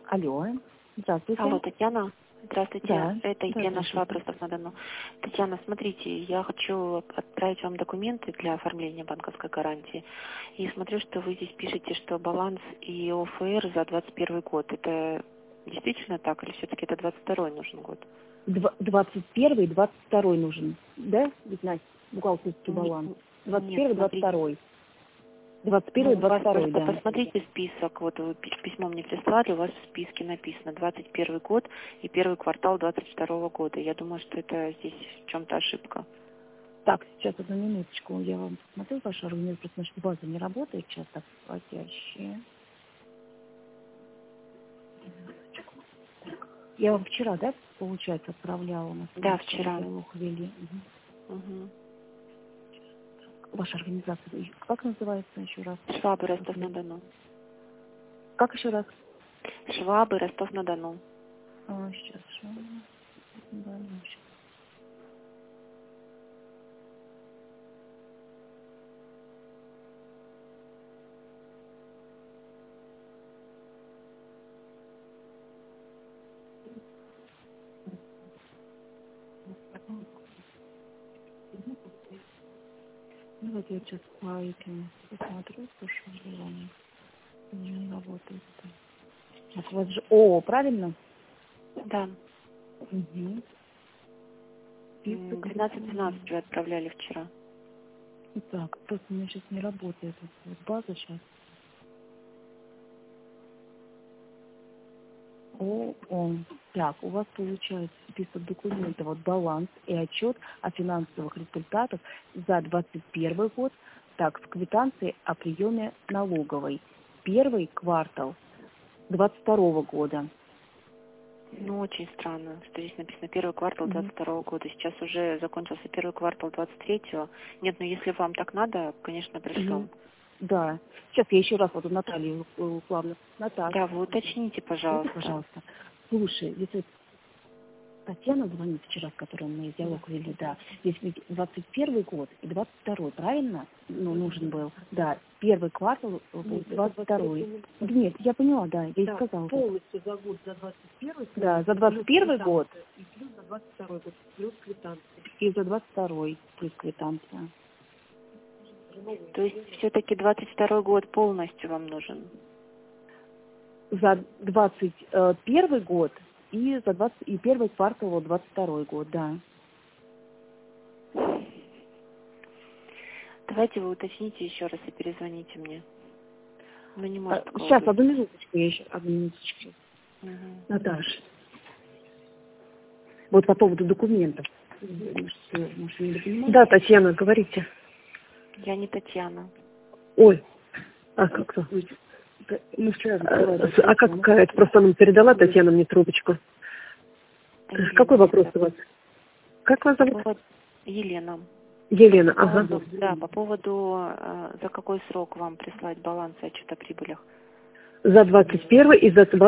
Алло, здравствуйте. Алло, Татьяна. Здравствуйте. Да. Это Елена Шваб, Ростов-на-Дону. Татьяна, смотрите, я хочу отправить вам документы для оформления банковской гарантии. И смотрю, что вы здесь пишете, что баланс и ОФР за 21 год. Это действительно так или все-таки это 22 нужен год? 21 и 22 нужен, да? Ведь бухгалтерский баланс. 21 и 22. 21 и 22, да. Посмотрите список, вот вы письмо мне прислали, у вас в списке написано 21 год и первый квартал 22 года. Я думаю, что это здесь в чем-то ошибка. Так, сейчас одну минуточку, я вам посмотрю вашу организацию, просто наша база не работает часто входящие. Я вам вчера, да, получается, отправляла на Да, вчера. Ввели. Угу. Ваша организация, как называется еще раз? Швабы, Ростов-на-Дону. Как еще раз? Швабы, Ростов-на-Дону. Сейчас, да, сейчас. Давайте я сейчас по этим посмотрю, слушаю, желание. Не работает. Так, у вас же ООО, правильно? Да. Угу. 12-12 вы отправляли вчера. Так, просто у меня сейчас не работает вот база сейчас. ООО. Так, у вас получается список документов, вот баланс и отчет о финансовых результатах за 2021 год, так, с квитанцией о приеме налоговой. Первый квартал 2022 года. Ну, очень странно, что здесь написано первый квартал 22 года. Сейчас уже закончился первый квартал 23-го. Нет, ну если вам так надо, конечно, пришлем. Да. Сейчас я еще раз вот у Натальи Плавно. Наталья. Да, вы уточните, пожалуйста. Пожалуйста. Слушай, если Татьяна звонит вчера, с которой мы диалог вели, да. Здесь ведь 21 год и 22, правильно? Ну, нужен был. Да, первый квартал 22. Нет, я поняла, да, я и сказала. Полностью за год, за 21. Да, за 21 год. И плюс за 22 год, плюс квитанция. И за 22 плюс квитанция. То есть все-таки 22 год полностью вам нужен? За 21 год и за 20 и первый квартал 22 год, да. Давайте вы уточните еще раз и перезвоните мне. Ну, не может такого Сейчас, быть. одну минуточку, я еще, одну минуточку. Угу. Наташа, вот по поводу документов. Может, не допонимаете? Да, Татьяна, говорите. Я не Татьяна. Ой, а как то? Мы вчера А как это? Просто нам передала Татьяна мне трубочку. Какой вопрос у вас? Как вас зовут? Елена. Елена, ага. Да, по поводу, за какой срок вам прислать баланс и отчет о прибылях? За 21 и за